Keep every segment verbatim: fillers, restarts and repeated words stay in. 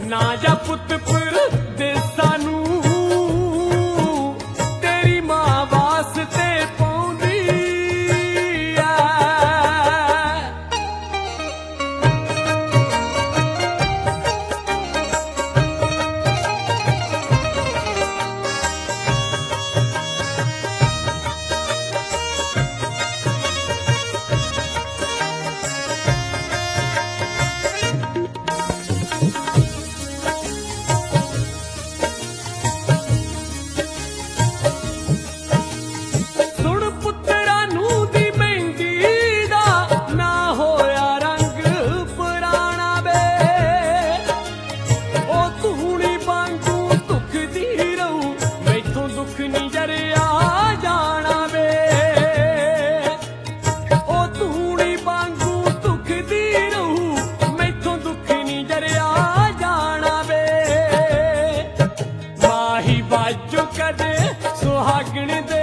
ना जा पुत परदेसां नूं तेरी मां वास्ते पाउंदी आ। बाजू कदे सुहागण दे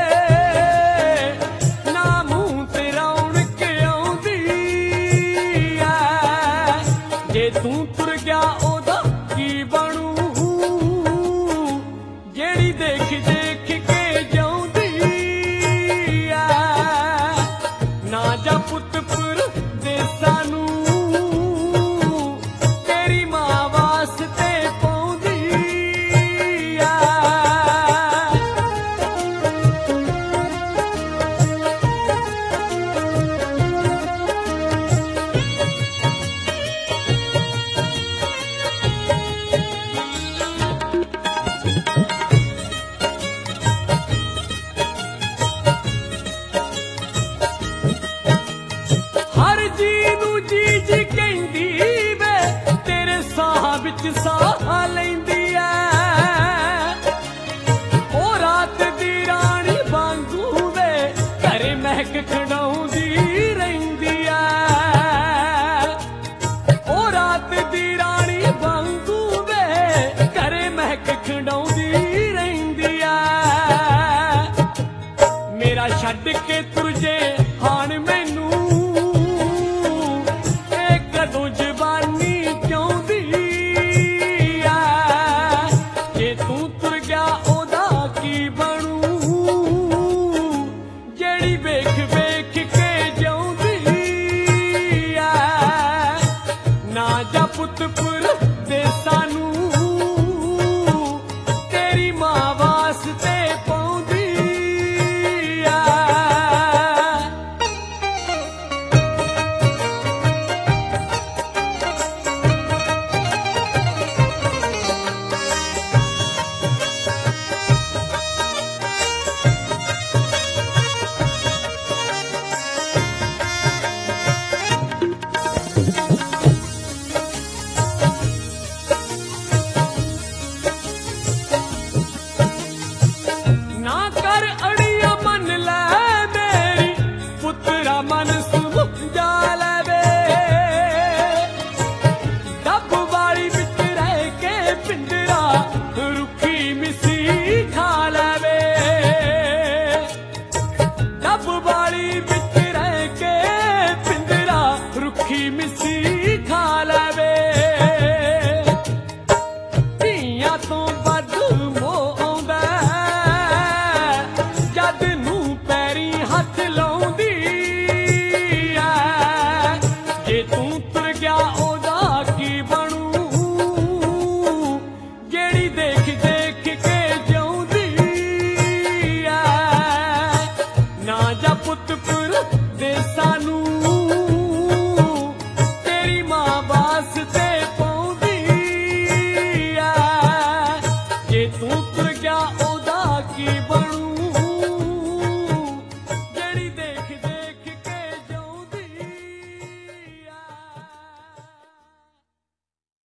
ना मूंह ते रौनक आउंदी ऐ। जे तू तुर गया ओदा की बनू जेड़ी देख देख के जाउंदी ऐ। ना जा पुत परदेसां नूं तेरी मां वास्ते साह लैंदी ऐ। ओ रात दी रानी वांगू वे घर महक खड़ाउंदी रहिंदी ऐ। ओ रात दी रानी वांगू वे घर महक खड़ाउंदी रहिंदी ऐ। मेरा छड्ड के तुर जे हाण मैनू ए कदों जवानी पुत परदेसां नूं